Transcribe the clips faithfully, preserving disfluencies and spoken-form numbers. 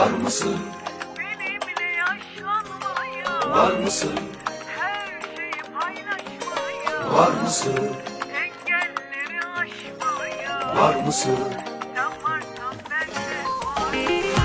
Var mısın? Benimle yaşlanmaya. Var mısın? Her şeyi paylaşmaya. Var mısın? Engelleri aşmaya. Var mısın? Sen varsan ben de varım.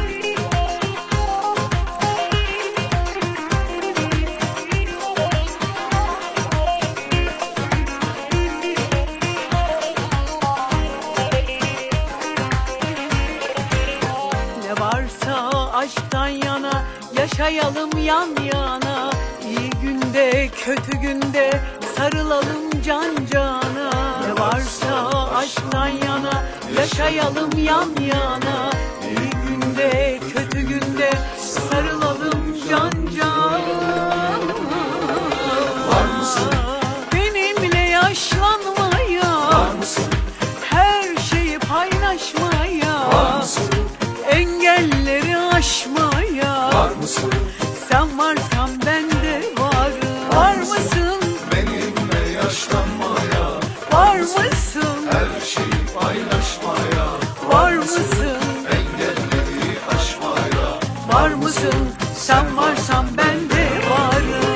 Ne varsa aşktan yana yaşayalım yan yana. İyi günde kötü günde sarılalım can cana. Ne varsa aşktan yana yaşayalım yan yana. İyi günde kötü günde sarılalım can cana. Var mısın? Benimle yaşlanmaya. Var mısın? Her şeyi paylaşmaya. Var mısın? Engelleri aşmaya. Var mısın? Sen varsan ben de varım. Var mısın? Benimle yaşlanmaya. Var mısın? Her şeyi paylaşmaya. Var mısın? Engelleri aşmaya. Var mısın? Sen varsan ben de varım.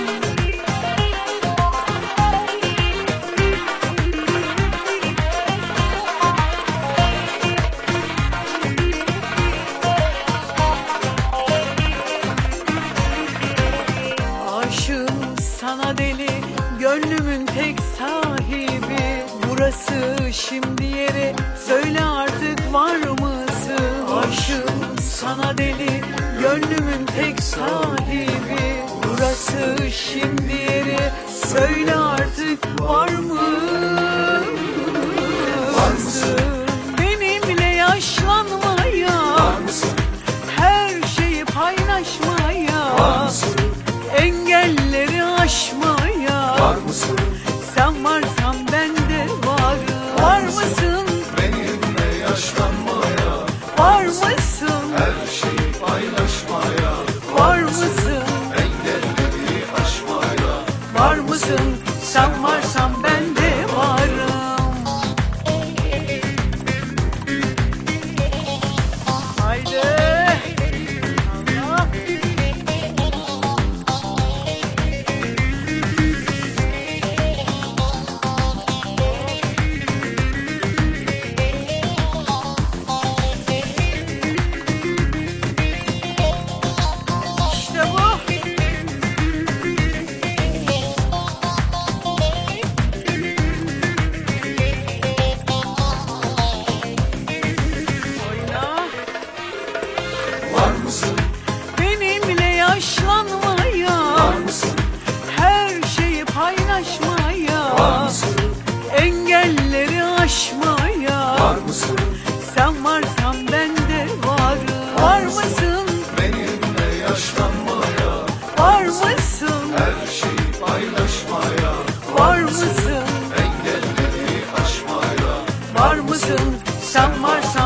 Aşığım sana deli, gönlümün tek sahibi. Burası şimdi yeri, söyle artık var mısın? Aşığım sana deli, gönlümün tek sahibi. Burası şimdi yeri, söyle artık var mısın? Benimle yaşlanmaya. Var mısın? Her şeyi paylaşmaya. Var mısın? Engelleri aşmaya. Var mısın? Sen varsan ben de varım. Var mısın? Benimle yaşlanmaya. Var mısın? Her şeyi paylaşmaya. Var mısın? Engelleri aşmaya. Var mısın? Sen varsan ben de varım. Haydi. Allah. İşte bu. Oyna. Var mısın? Benimle yaşlanmaya. Var mısın? Her şeyi paylaşmaya. Var mısın? Engelleri aşmaya. Var mısın? Sen varsan ben de varım. Var mısın? Benimle yaşlanmaya. Var mısın? Her şeyi paylaşmaya. Var mısın? Engelleri aşmaya. Var mısın? Sen varsan